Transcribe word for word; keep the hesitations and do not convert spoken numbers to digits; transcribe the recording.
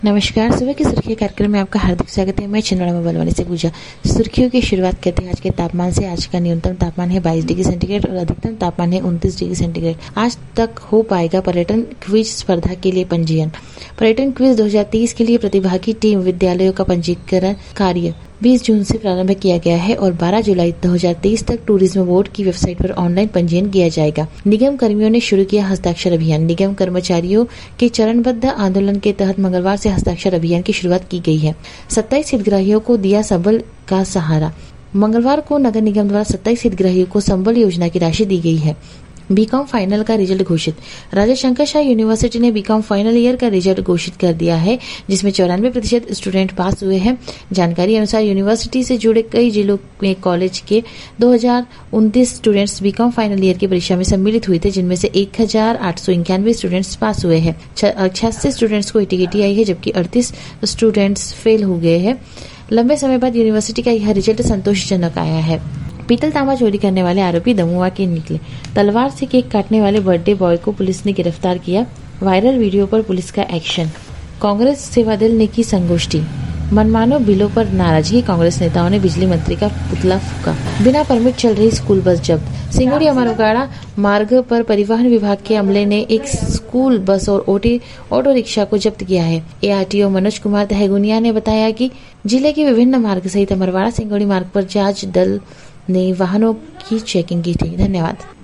नमस्कार। सुबह की सुर्खियां कार्यक्रम में आपका हार्दिक स्वागत है। मैं छिंदवाड़ा में बलवानी से पूजा। सुर्खियों की शुरुआत करते हैं आज के तापमान से। आज का न्यूनतम तापमान है बाईस डिग्री सेंटीग्रेड और अधिकतम तापमान है उनतीस डिग्री सेंटीग्रेड। आज तक हो पाएगा पर्यटन क्विज स्पर्धा के लिए पंजीयन। पर्यटन क्विज दो हज़ार तेईस के लिए प्रतिभागी टीम विद्यालयों का पंजीकरण कार्य बीस जून से प्रारंभ किया गया है और बारह जुलाई दो हज़ार तेईस तक टूरिज्म बोर्ड की वेबसाइट पर ऑनलाइन पंजीयन किया जाएगा। निगम कर्मियों ने शुरू किया हस्ताक्षर अभियान। निगम कर्मचारियों के चरणबद्ध आंदोलन के तहत मंगलवार से हस्ताक्षर अभियान की शुरुआत की गई है। सत्ताईस हितग्राहियों को दिया संबल का सहारा। मंगलवार को नगर निगम द्वारा सत्ताईस हितग्राहियों को संबल योजना की राशि दी गई है। बीकॉम फाइनल का रिजल्ट घोषित। राजा शंकर शाह यूनिवर्सिटी ने बीकॉम फाइनल ईयर का रिजल्ट घोषित कर दिया है, जिसमें चौरानवे प्रतिशत स्टूडेंट पास हुए हैं। जानकारी अनुसार यूनिवर्सिटी से जुड़े कई जिलों में कॉलेज के दो हजार उनतीस स्टूडेंट्स बीकॉम फाइनल ईयर की परीक्षा में सम्मिलित हुए थे, जिनमें से एक हजार आठ सौ इक्यानवे स्टूडेंट्स पास हुए हैं। छियासी स्टूडेंट्स को ईटीकेटी आई है, जबकि अड़तीस स्टूडेंट्स फेल हो गए हैं। लंबे समय बाद यूनिवर्सिटी का यह रिजल्ट संतोषजनक आया है। पीतल तांबा चोरी करने वाले आरोपी दमुआ के निकले। तलवार से केक काटने वाले बर्थडे बॉय को पुलिस ने गिरफ्तार किया। वायरल वीडियो पर पुलिस का एक्शन। कांग्रेस सेवा दल ने की संगोष्ठी। मनमानो बिलों पर नाराजगी। कांग्रेस नेताओं ने बिजली मंत्री का पुतला फूका। बिना परमिट चल रही स्कूल बस जब्त। सिंगोड़ी अमरगाड़ा मार्ग पर परिवहन विभाग के अमले ने एक स्कूल बस और ऑटो रिक्शा को जब्त किया है। एआरटीओ मनोज कुमार दहगुनिया ने बताया कि जिले के विभिन्न मार्ग सहित अमरवाड़ा सिंगोड़ी मार्ग पर जांच दल ने वाहनों की चेकिंग की थी। धन्यवाद।